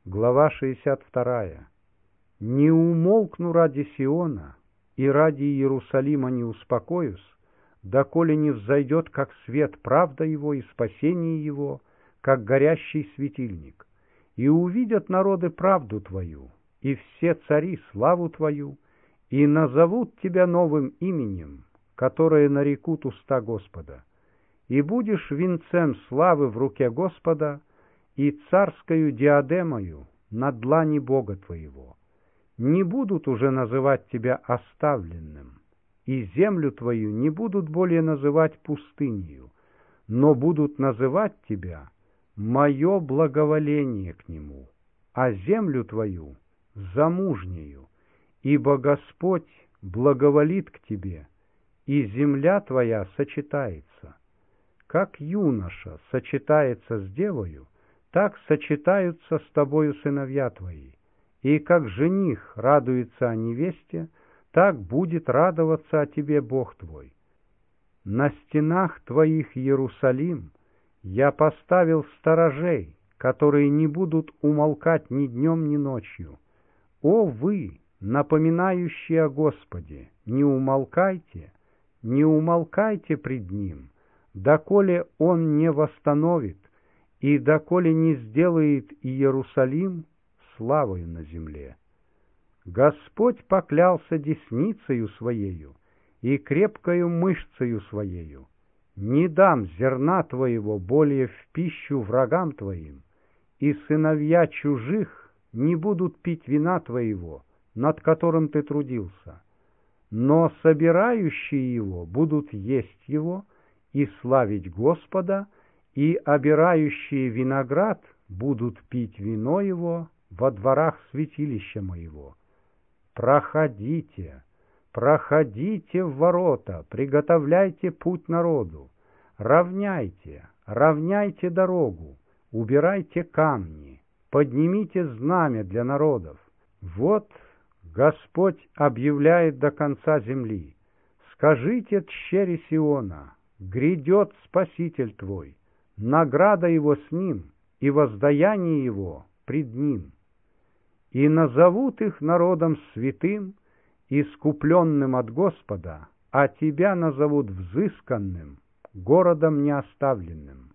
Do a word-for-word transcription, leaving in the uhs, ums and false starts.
Глава шестьдесят вторая. «Не умолкну ради Сиона, и ради Иерусалима не успокоюсь, доколе не взойдет, как свет, правда его и спасение его, как горящий светильник. И увидят народы правду твою, и все цари славу твою, и назовут тебя новым именем, которое нарекут уста Господа. И будешь венцем славы в руке Господа, и царскою диадемою на длани Бога твоего. Не будут уже называть тебя оставленным, и землю твою не будут более называть пустынью, но будут называть тебя мое благоволение к нему, а землю твою замужнею, ибо Господь благоволит к тебе, и земля твоя сочетается. Как юноша сочетается с девою, так сочетаются с тобою сыновья твои, и как жених радуется о невесте, так будет радоваться о тебе Бог твой. На стенах твоих, Иерусалим, я поставил сторожей, которые не будут умолкать ни днем, ни ночью. О вы, напоминающие о Господе, не умолкайте, не умолкайте пред Ним, доколе Он не восстановит, и доколе не сделает Иерусалим славою на земле. Господь поклялся десницею Своею и крепкою мышцею Своею: не дам зерна твоего более в пищу врагам твоим, и сыновья чужих не будут пить вина твоего, над которым ты трудился, но собирающие его будут есть его и славить Господа, и обирающие виноград будут пить вино его во дворах святилища моего. Проходите, проходите в ворота, приготовляйте путь народу, равняйте, равняйте дорогу, убирайте камни, поднимите знамя для народов. Вот Господь объявляет до конца земли: скажите тщере Сиона, грядет Спаситель твой, награда его с ним, и воздаяние его пред ним. И назовут их народом святым, искупленным от Господа, а тебя назовут взысканным, городом неоставленным.